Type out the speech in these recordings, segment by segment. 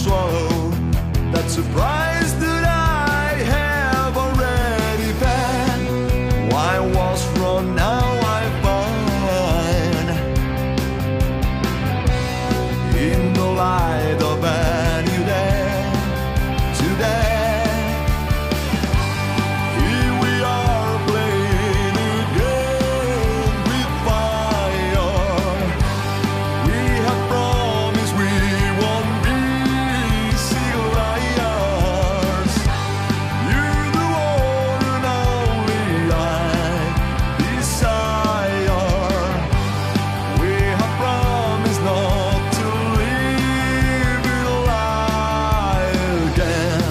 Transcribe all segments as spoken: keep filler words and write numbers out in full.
swallow that surprise that I have already had. Why was wrong, now I find in the light of a new day. Today here we are playing again with fire. We have promised we won't be single liars. You're the one and only I desire. We have promised not to live in a lie again.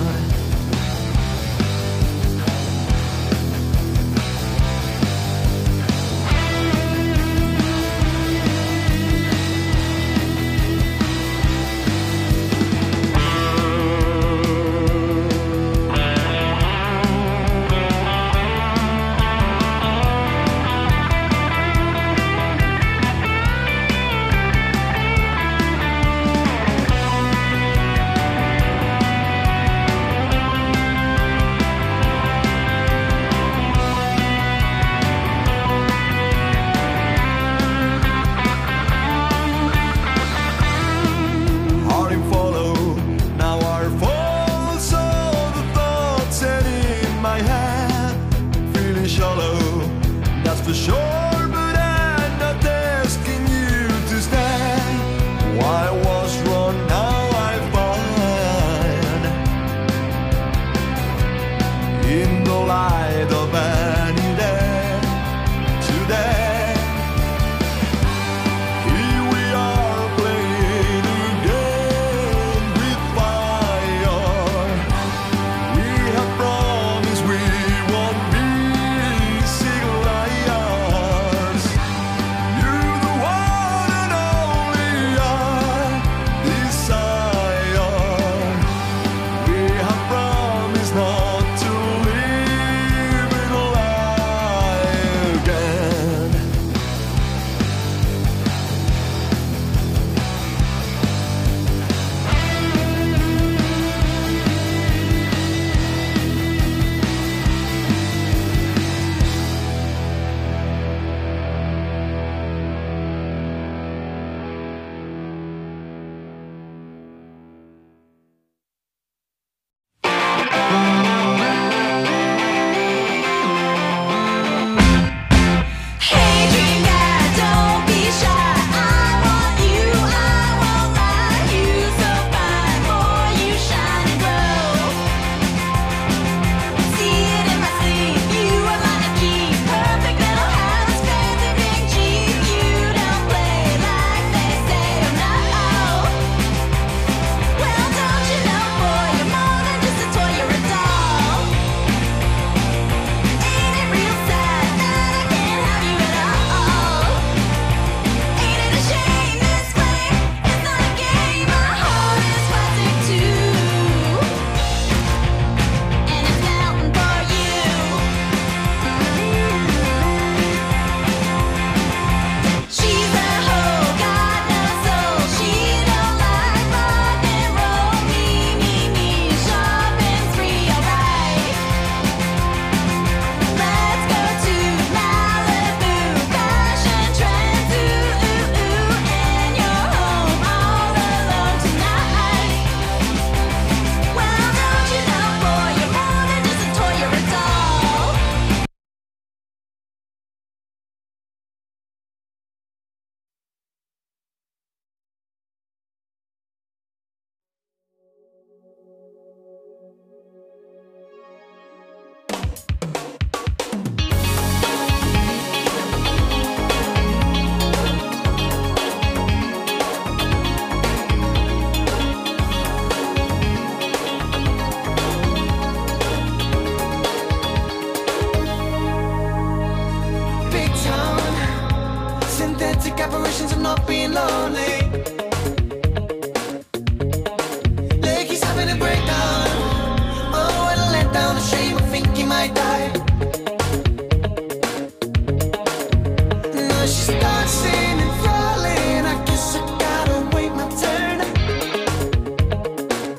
Hard and follow, now our faults all the thoughts set in my head. Feeling shallow, that's for sure, but I'm not asking you to stay. Why was wrong, now I find in the light of a new day. Today here we are playing again with fire. We have promised we won't be single liars. You're the one and only I desire. We have promised not to live in a lie again. Hey, dream guy, don't be shy. I want you, I won't lie. You so fine, boy, you shine and glow. See it in my sleep, you are mine to keep. Perfect little house, fancy big Jeep. You don't play like they say, oh no. Well, don't you know, boy, you're more than just a toy, you're a doll. Ain't it real sad that I can't have you at all? Ain't it a shame this way? It's not a game, my heart is plastic too. And it's melting for you. She's a hoe, got no soul. She don't like rock and roll. Me, me, me, shopping spree, alright. Let's go to Malibu, fashion trends, ooh, ooh, ooh. And you're home all alone tonight. Well, don't you know, boy, you're more than just a toy, you're a doll. Big town, synthetic apparitions of not being lonely. Lakey's having a breakdown. Oh, what a letdown, a shame, I think he might die. Now she starts singing, falling. I guess I gotta wait my turn.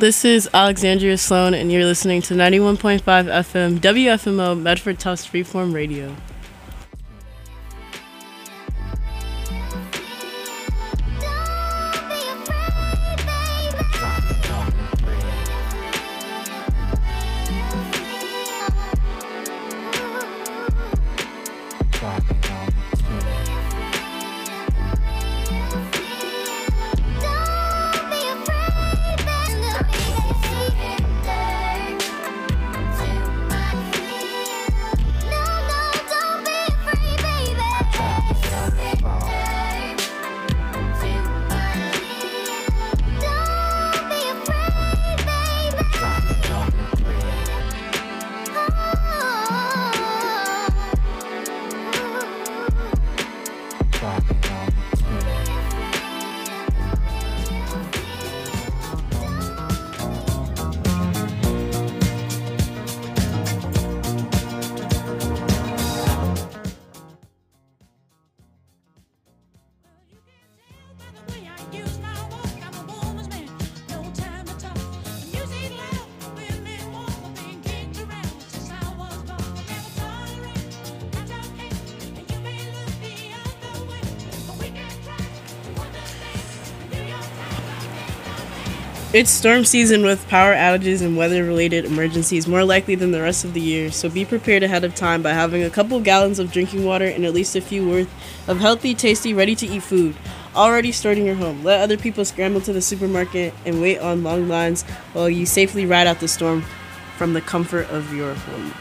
This is Alexandria Sloan, and you're listening to ninety-one point five F M W F M O Medford Tufts Freeform Radio. It's storm season with power outages and weather-related emergencies more likely than the rest of the year, so be prepared ahead of time by having a couple gallons of drinking water and at least a few worth of healthy, tasty, ready-to-eat food already stored in your home. Let other people scramble to the supermarket and wait on long lines while you safely ride out the storm from the comfort of your home.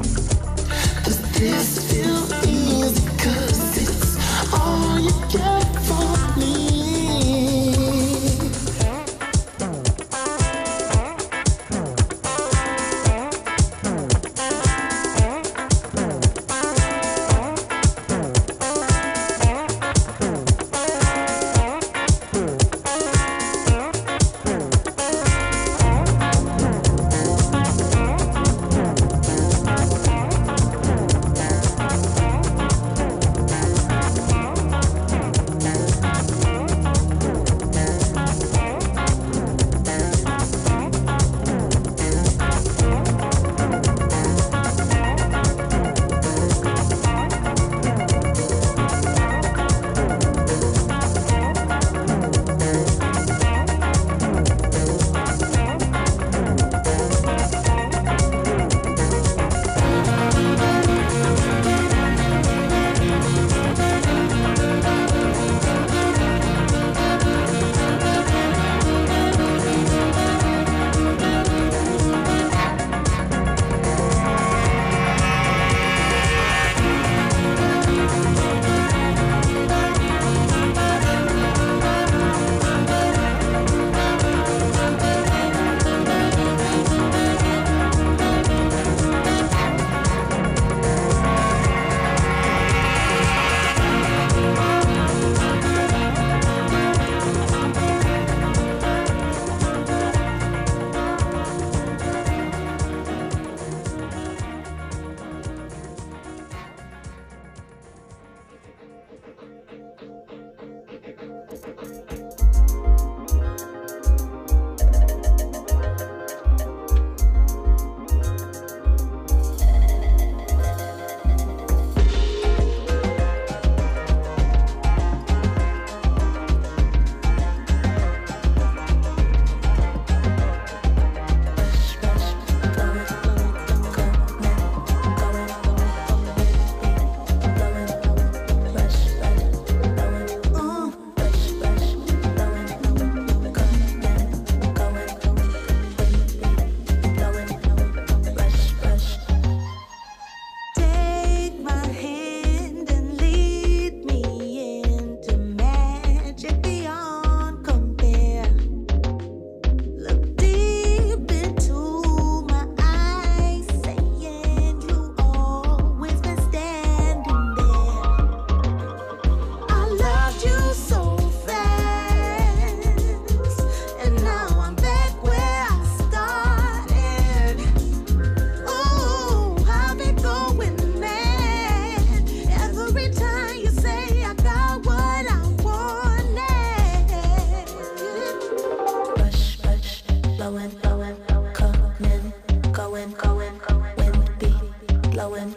This feel easy 'cause it's all you get.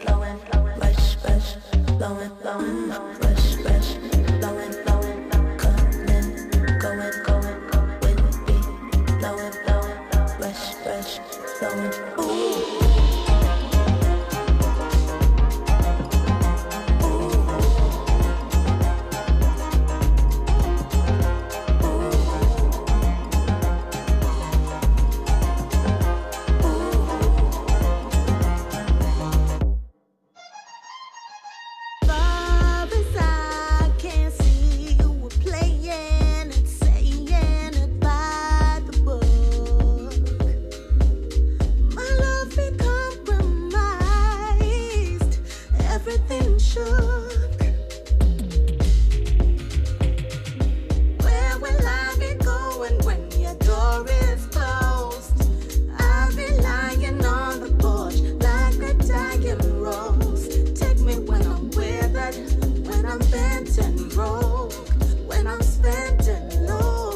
blowing, rush, rush, blowing, blowing, rush, rush, blowing, blowing, coming, going, going, with me, blowing, blowing, rush, rush, blowing, ooh. Far as I can see, you were playing and saying it by the book. My love be compromised, everything shook. Where will I be going when your door is closed? I'll be lying on the porch like a dying rose. Take me when I'm withered, when I'm bent and broke, when I'm spent and low.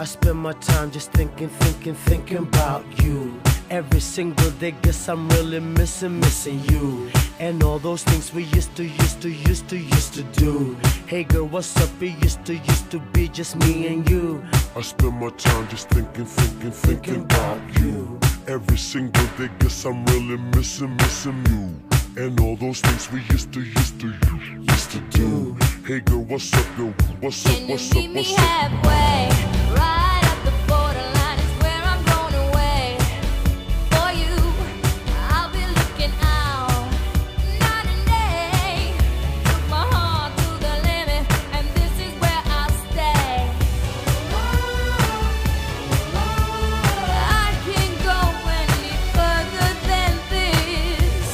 I spend my time just thinking, thinking, thinking about you. Every single day, guess I'm really missing, missing you. And all those things we used to, used to, used to, used to do. Hey girl, what's up? It used to, used to be just me and you. I spend my time just thinking, thinking, thinking about you. Every single day, guess I'm really missing, missing you. And all those things we used to, used to, used to do. Hey girl, what's up, yo? What's up, Can you what's up, meet me what's up? halfway? Right at the borderline is where I'm going away. For you, I'll be looking out night and day. Took my heart to the limit, and this is where I'll stay. I can't go any further than this.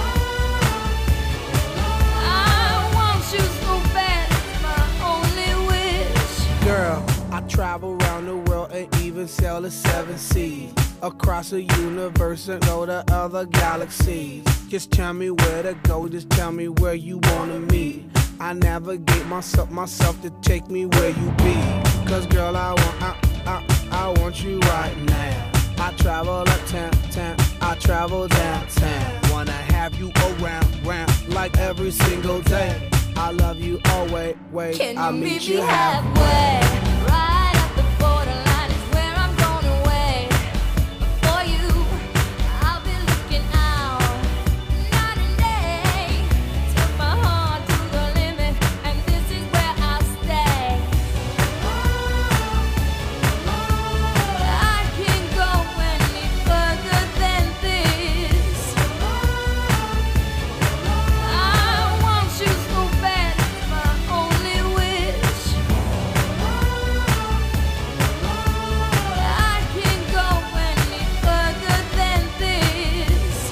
I want you so bad, it's my only wish. Girl, I travel around the world and even sail the seven seas. Across the universe and go to other galaxies. Just tell me where to go, just tell me where you wanna meet. I navigate myself, myself to take me where you be. Cause girl, I want, I, I, I want you right now. I travel uptown, town, I travel downtown. Wanna have you around, round, like every single day. I love you always, wait, Can I'll you meet meet you me halfway. halfway? Right at the borderline is where I'm going away. For you, I'll be looking out night and day. Took my heart to the limit, and this is where I'll stay. I can't go any further than this. I want you so bad, it's my only wish. I can't go any further than this.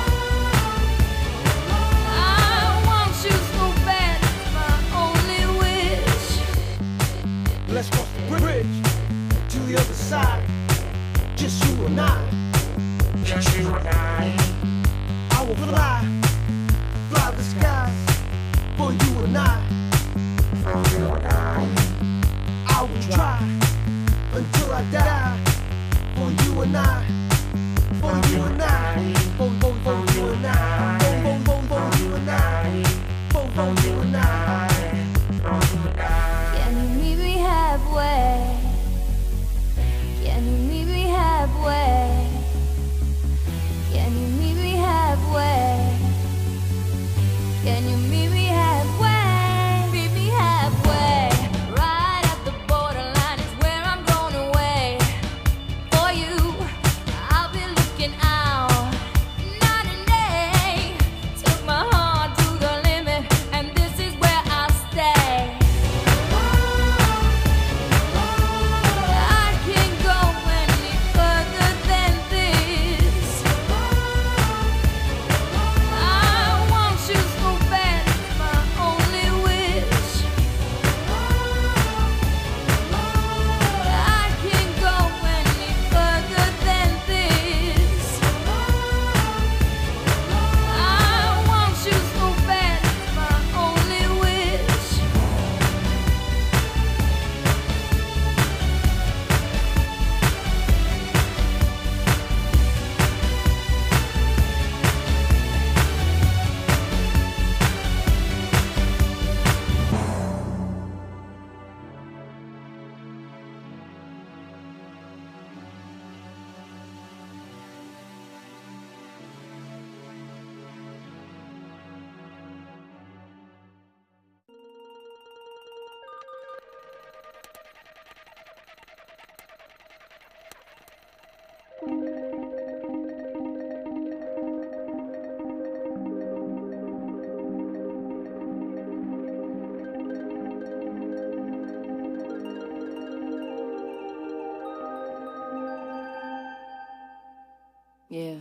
I want you so bad, it's my only wish. Let's cross the bridge to the other side. Just you and I. Just you and I. I will fly, fly the skies for you and I. For you and I. I will try until I die for you and I. For you and I. For, for, for you and I. For, for, for, for you and I. For, for you and I. Can you meet me halfway? Can you meet me halfway? Can you meet me halfway? Can you meet me halfway? Meet me halfway. Right at the borderline is where I'm going away. For you, I'll be looking out night and day. Took my heart to the limit, and this is where I'll stay. I can't go any further than this. I want you so bad, it's my only wish. I can't go any further than this. I want you so bad, it's my only wish. Yeah.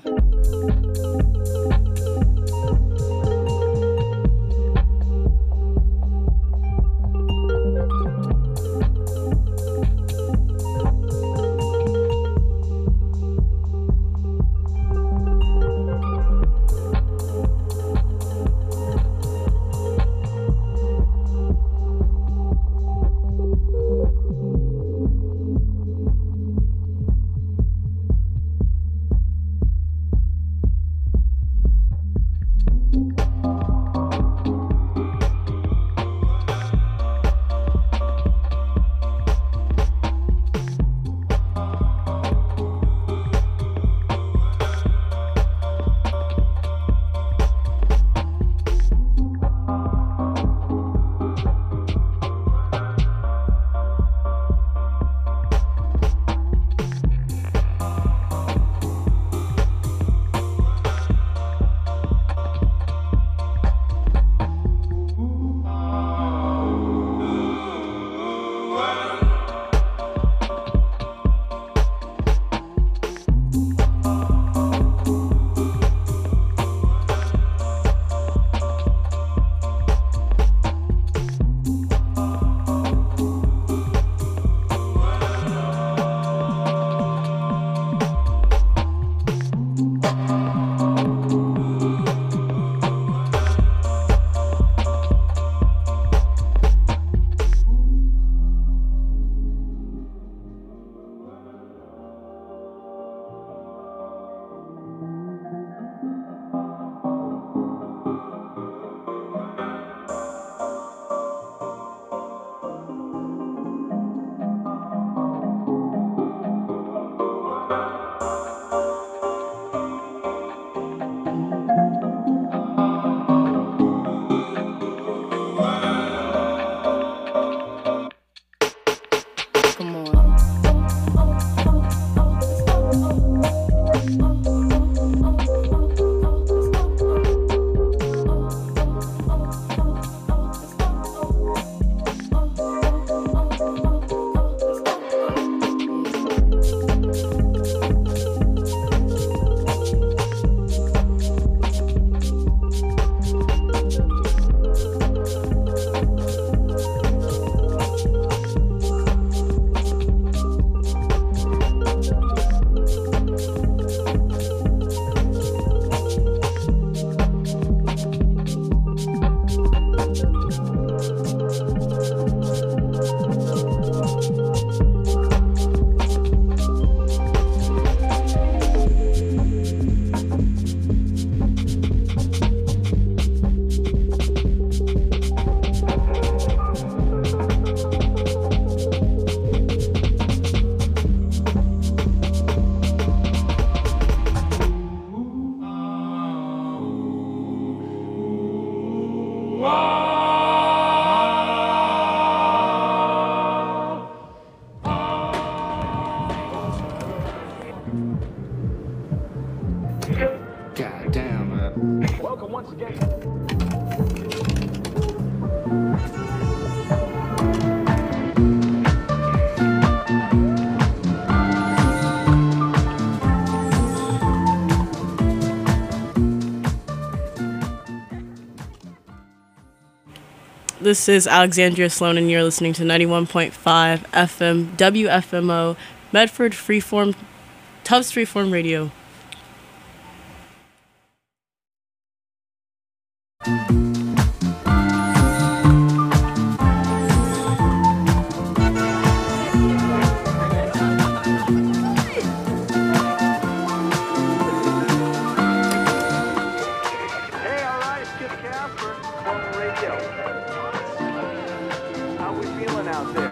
God damn, man. Welcome once again. This is Alexandria Sloan, and you're listening to ninety-one point five F M W F M O, Medford Freeform, Tufts Freeform Radio. Hey, all right, it's Kip Casper on the radio. How we feeling out there?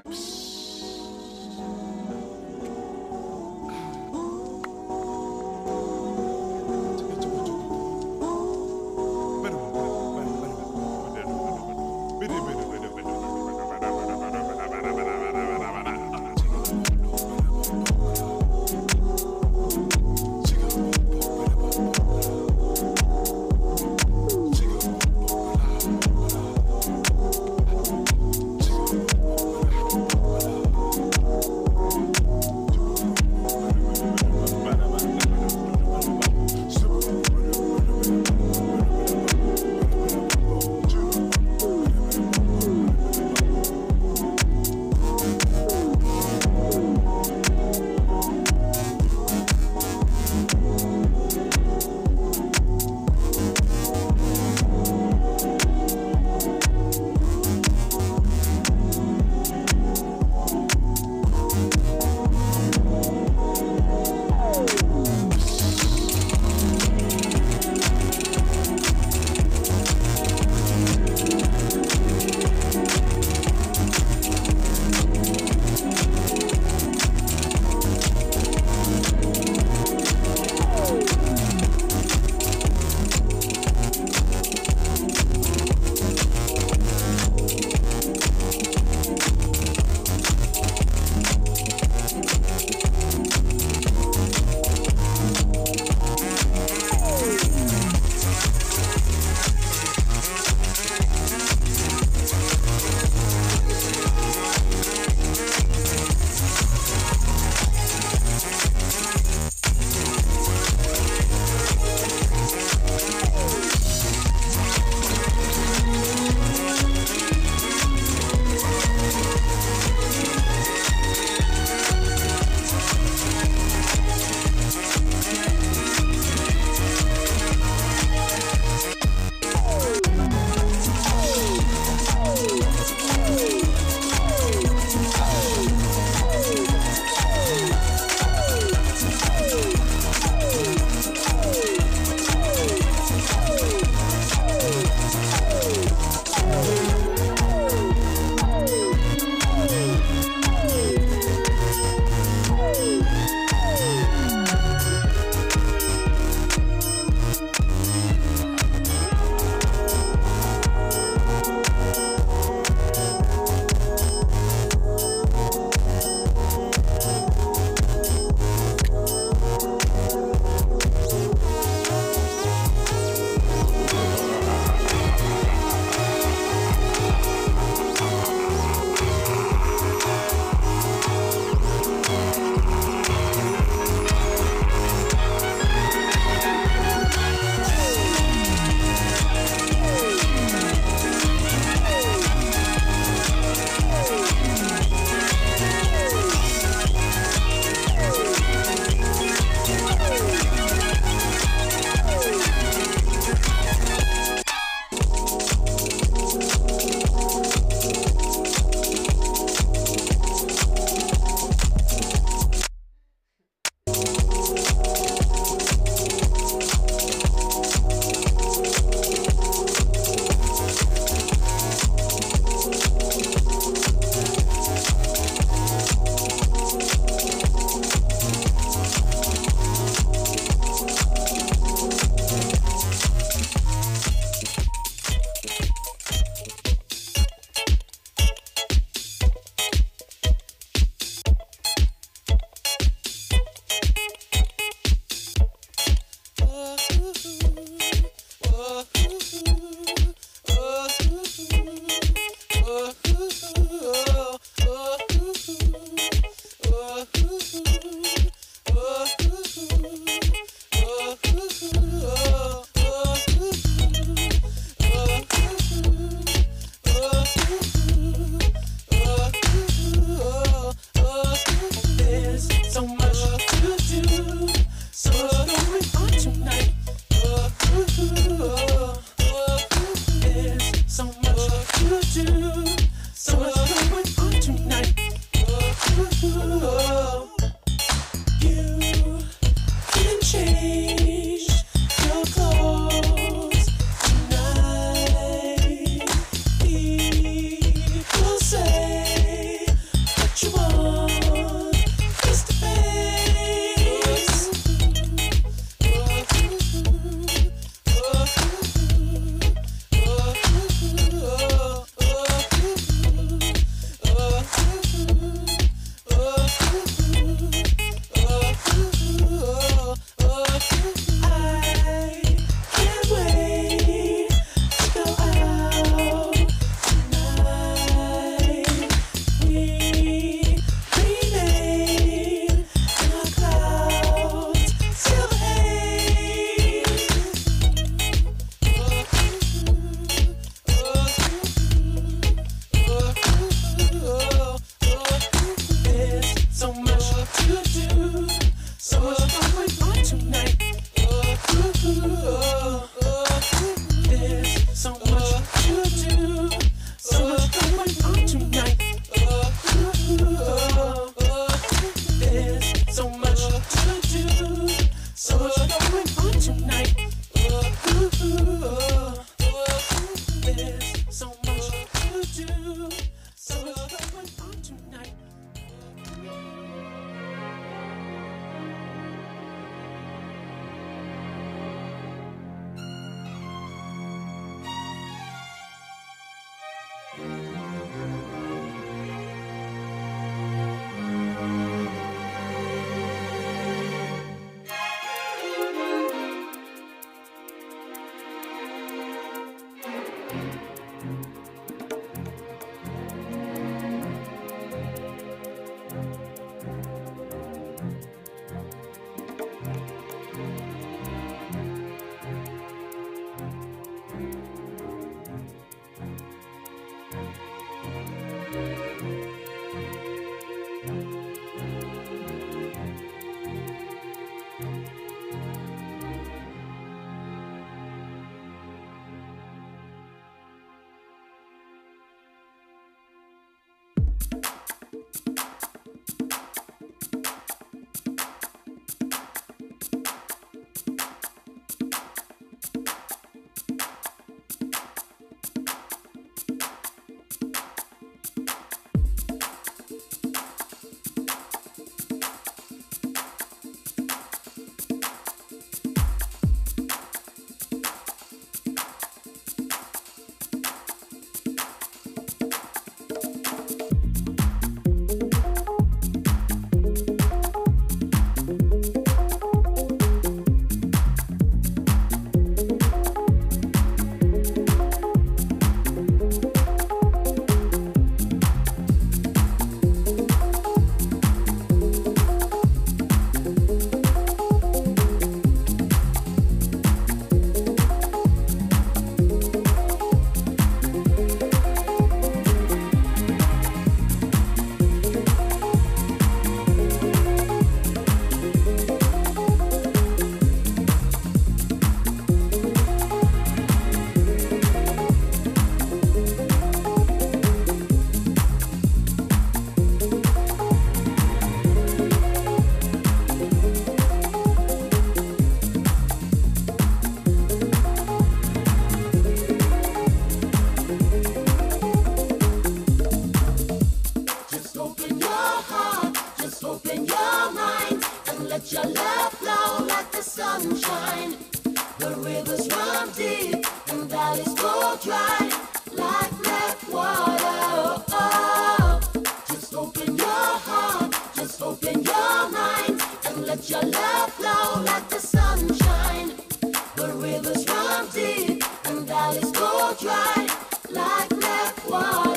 rivers run deep and valleys go dry like black water. Oh, oh. Just open your heart, just open your mind, and let your love flow like the sunshine. The rivers run deep and valleys go dry like black water.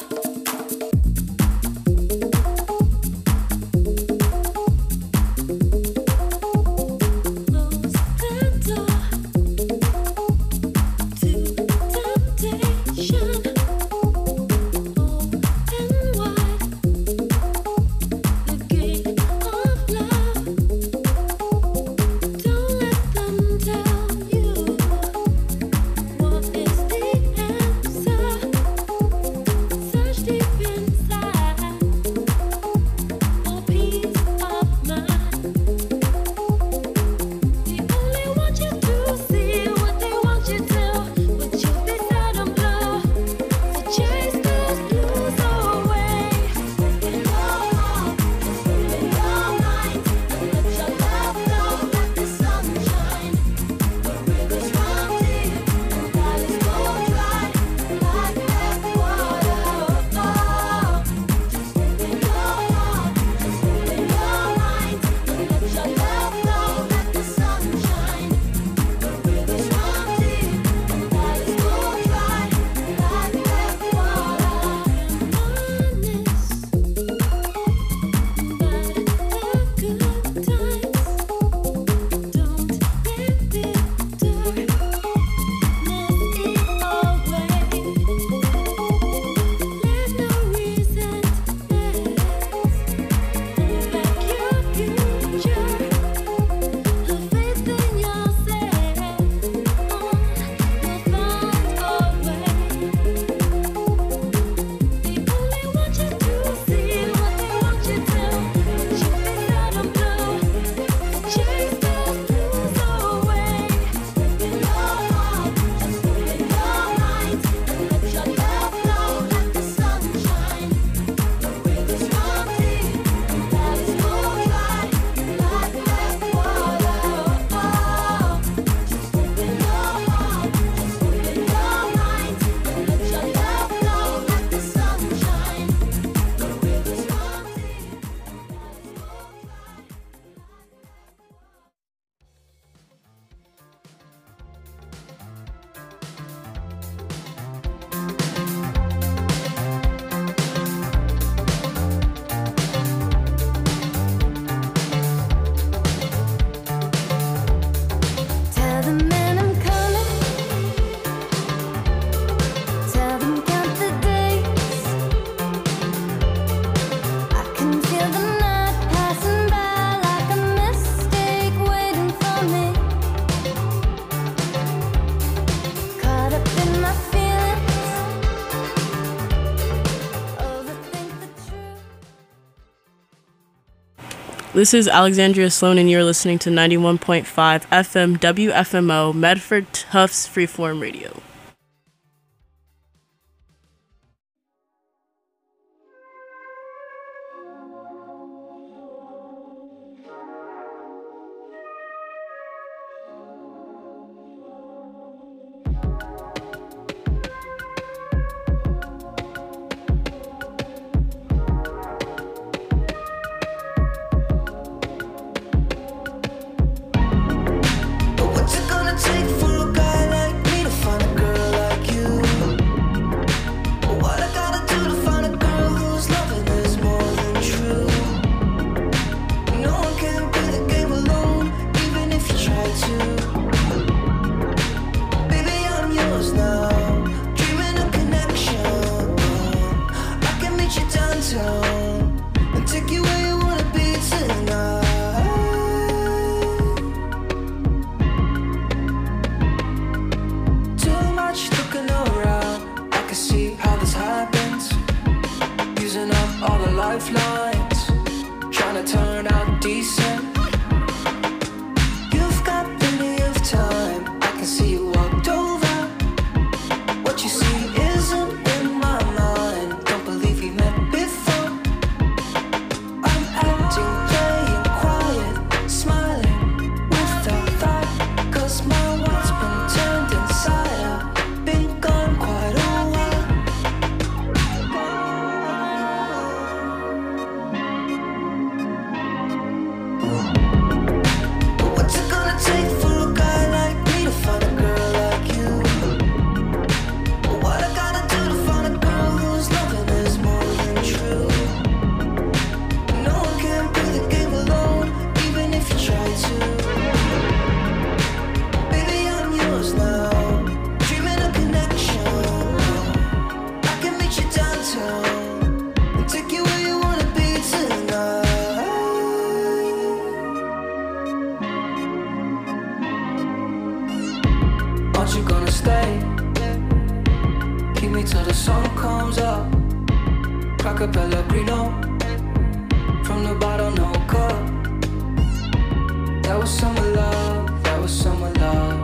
This is Alexandria Sloan, and you're listening to ninety-one point five F M W F M O, Medford Tufts Freeform Radio. What's it gonna take for a guy like me to find a girl like you? What I gotta do to find a girl whose loving is more than true? No one can play the game alone, even if you try to. Baby, I'm yours now, dreaming of connection. I can meet you downtown and take you where you wanna be tonight. Too much looking around, I can see how this happens. Using up all the lifelines, trying to turn out decent. You've got plenty of time, I can see you walked over. What you see isn't in my mind, don't believe we met before. I'm acting, playing quiet, smiling with a thought, cause my world's been Aren't you gonna stay? Keep me till the sun comes up. Crack a Pellegrino from the bottle, no cup. That was summer love, that was summer love.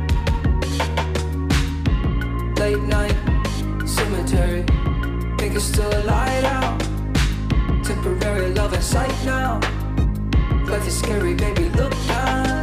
Late night, cemetery. Think it's still a light out. Temporary love in sight now. Life is scary, baby, look down.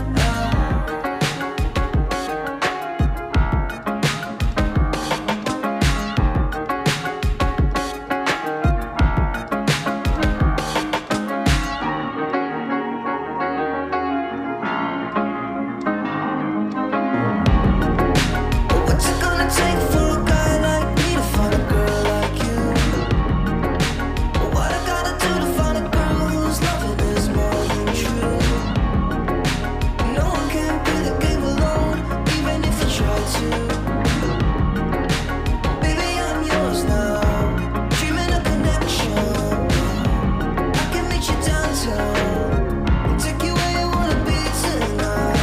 What's it gonna take for a guy like me to find a girl like you? What I gotta do to find a girl whose loving is more than true? No one can play the game alone, even if you try to. Baby, I'm yours now, dreaming of connection. I can meet you downtown and take you where you wanna be tonight.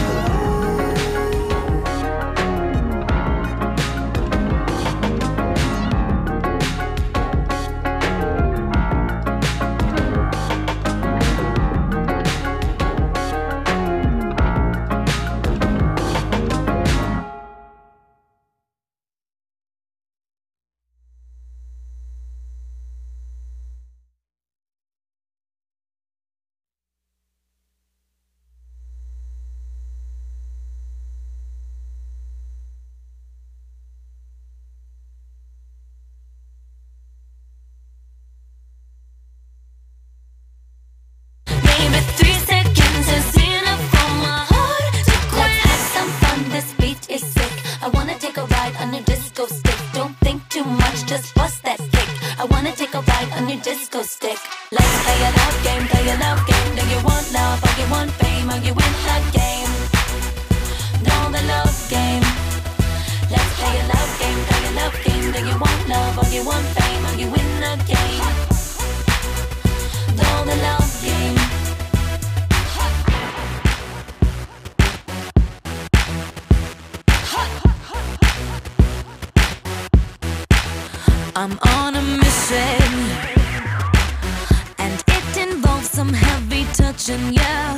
Maybe three seconds is enough for my heart to quit. Let's have some fun, this beat is sick. I wanna take a ride on your disco stick. Don't think too much, just bust that kick. I wanna take a ride on your disco stick. Let's play a love game, play a love game. Do you want love or you want fame or you win the game? Know the love game. Let's play a love game, play a love game. Do you want love or you want fame or you win the game? Know the love game. I'm on a mission, and it involves some heavy touching, yeah.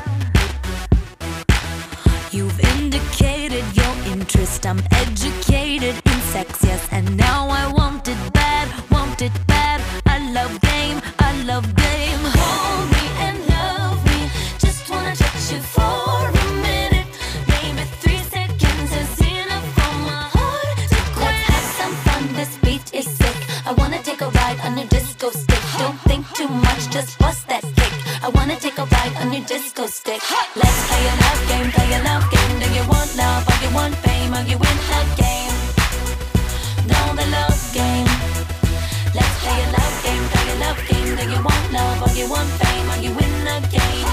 You've indicated your interest, I'm educated in sex, yes. And now I want it bad, want it bad. I love game, I love game. Hold me and love me, just wanna touch you for a minute. Maybe three seconds is enough for my heart to quit. Let's have some fun, this beat is sick. I wanna take a ride on your disco stick. Don't think too much, just bust that kick. I wanna take a ride on your disco stick. Let's play a love game, play a love game. Do you want love or you want fame or you win the game? Know the love game. Let's play a love game, play a love game. Do you want love or you want fame or you win the game?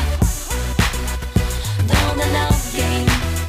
Know the love game.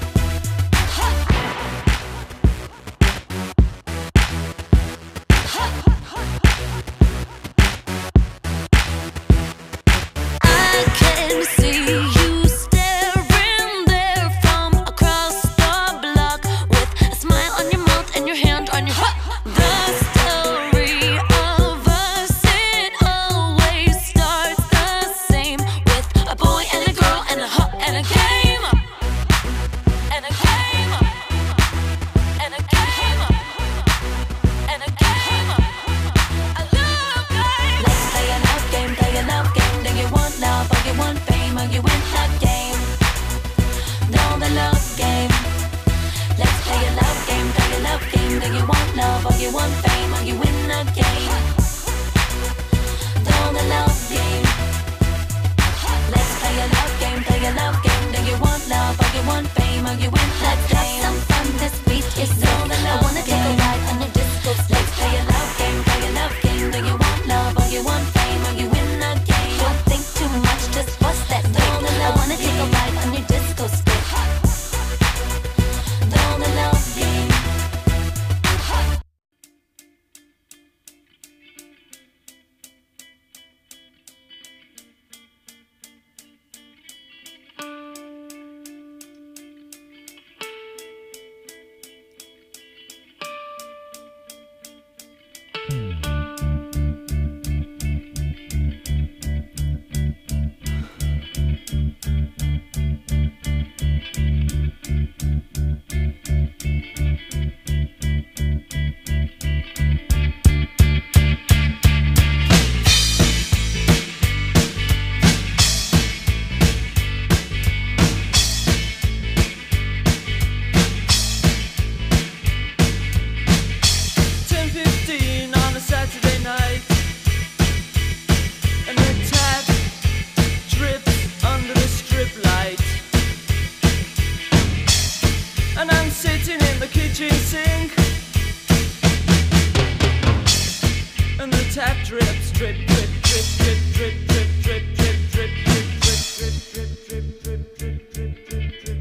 I can see you staring there from across the block with a smile on your mouth and your hand on your heart. The story of us, it always starts the same, with a boy and a girl and a hut and a game. And a game. And a game. And a game. I love game. Let's play a love game, play a love game. Do you want love or you want fame or you win the game? Know the love game. Let's play a love game, play a love game. Do you want love or you want fame or you win the game? Know the love game. Let's play a love game, play a love game. Do you want love or you want fame or you win the game? Let's have some fun, this beat is sick. I wanna take a ride on your disco stick. Let's play a love game, play a love game. Do you want love or you want fame or you win the game? Don't think too much, just bust that kick. I wanna take a ride on your disco stick. Know the love game. sitting in the kitchen sink, and the tap drips, drip, drip, drip, drip, drip, drip, drip, drip, drip, drip, drip, drip, drip, drip, drip, drip, drip, drip, drip.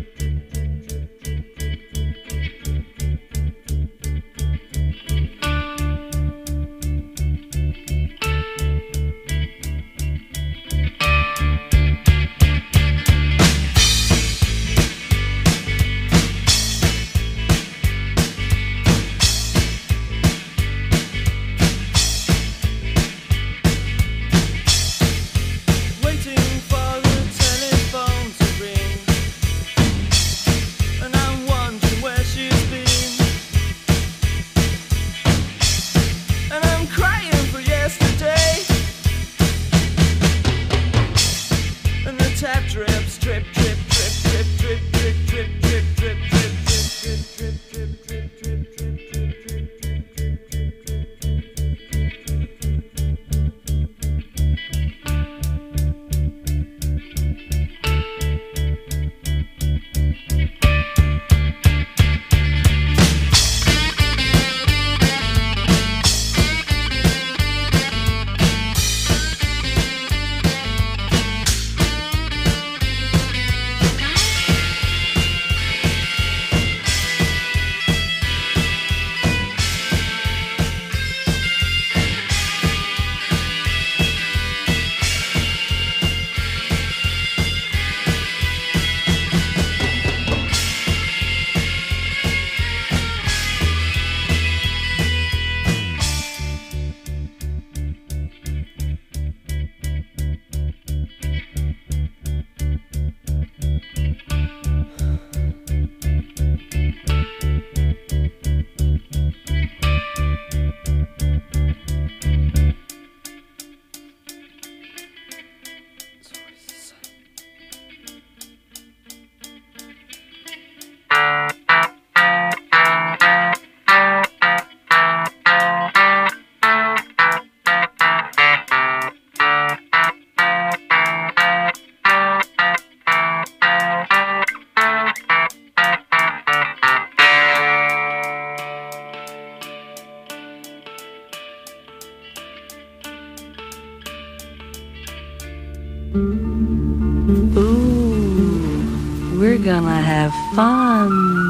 Ooh, we're gonna have fun.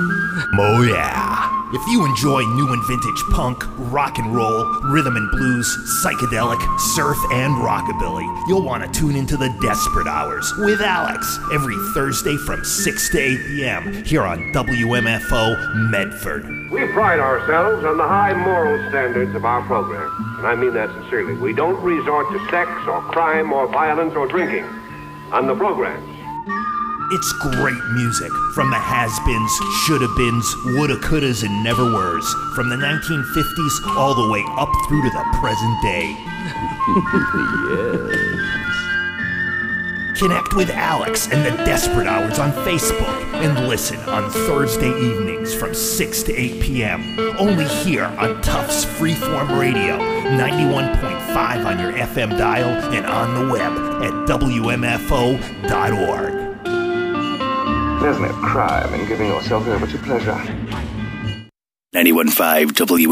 Oh yeah. If you enjoy new and vintage punk, rock and roll, rhythm and blues, psychedelic, surf, and rockabilly, you'll want to tune into the Desperate Hours with Alex every Thursday from six to eight p.m. here on W M F O Medford. We pride ourselves on the high moral standards of our program, and I mean that sincerely. We don't resort to sex or crime or violence or drinking on the programs. It's great music from the has-beens, shoulda-beens, woulda, couldas, and never-weres, from the nineteen fifties all the way up through to the present day. Yes. Connect with Alex and the Desperate Hours on Facebook and listen on Thursday evenings from six to eight p.m. only here on Tufts Freeform Radio, ninety-one point five on your F M dial and on the web at W M F O dot org. There's no crime in giving yourself over to pleasure. ninety-one point five W